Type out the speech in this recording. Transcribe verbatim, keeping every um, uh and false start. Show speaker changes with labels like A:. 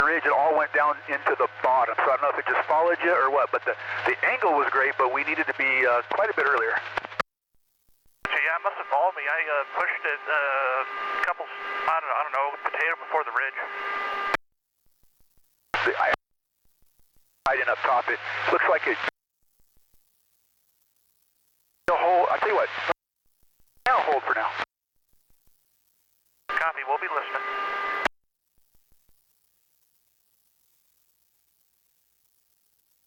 A: ridge, it all went down into the bottom. So I don't know if it just followed you or what, but the, the angle was great, but we needed to be uh, quite a bit earlier.
B: Yeah, it must have followed me. I uh, pushed it uh, a couple, I don't, I don't know, potato before the ridge.
A: The, I, I didn't up top. It looks like it. The whole, I'll tell you what, now hold for now.
B: Copy, we'll be listening.